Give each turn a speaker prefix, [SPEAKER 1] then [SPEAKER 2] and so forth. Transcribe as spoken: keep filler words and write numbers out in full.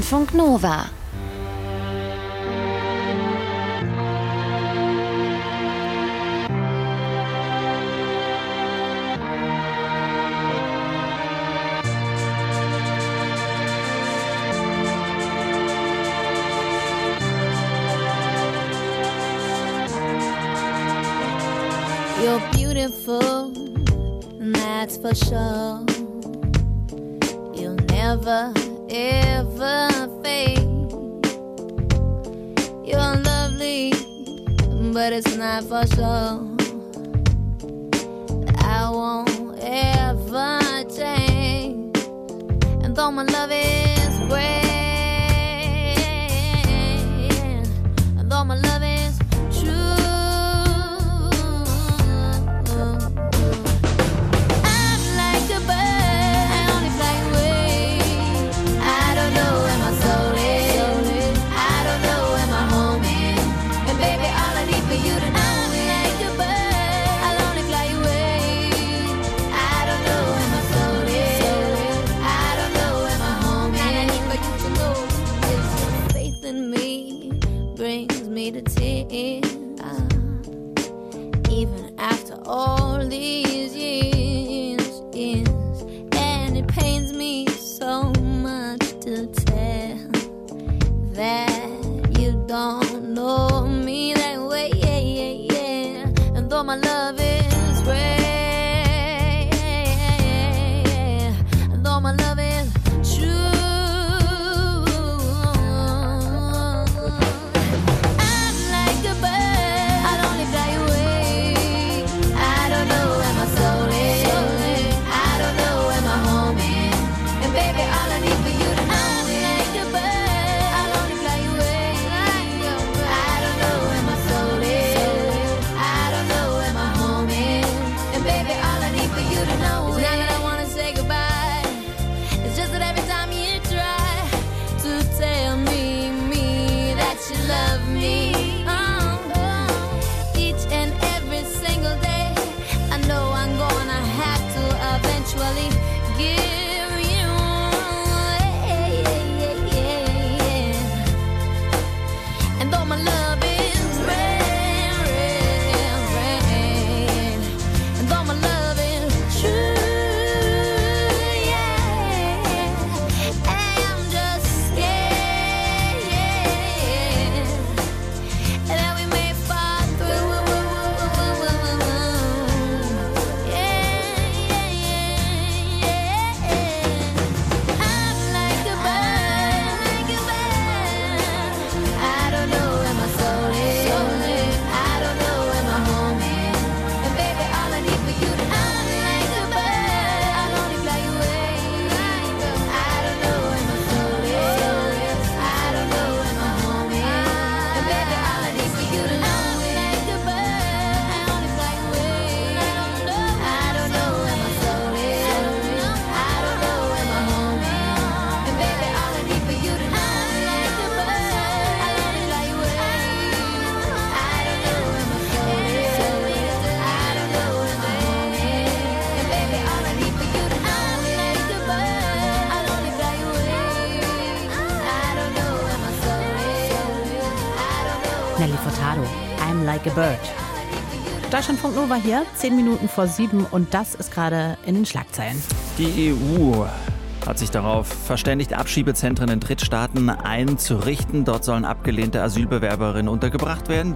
[SPEAKER 1] Funk Nova.
[SPEAKER 2] You're beautiful, and that's for sure. You'll never, ever fade. You're lovely, but it's not for sure. I won't ever change. And though my love is great, and though my love is true, to tears, even after all these years, years, and it pains me so much to tell that you don't know me that way, yeah, yeah, yeah. And though my love is great, and though my love is true,
[SPEAKER 3] Nelly Furtado, I'm Like a Bird. Deutschlandfunk Nova hier, zehn Minuten vor sieben und das ist gerade in den Schlagzeilen.
[SPEAKER 4] Die E U hat sich darauf verständigt, Abschiebezentren in Drittstaaten einzurichten. Dort sollen abgelehnte Asylbewerberinnen untergebracht werden.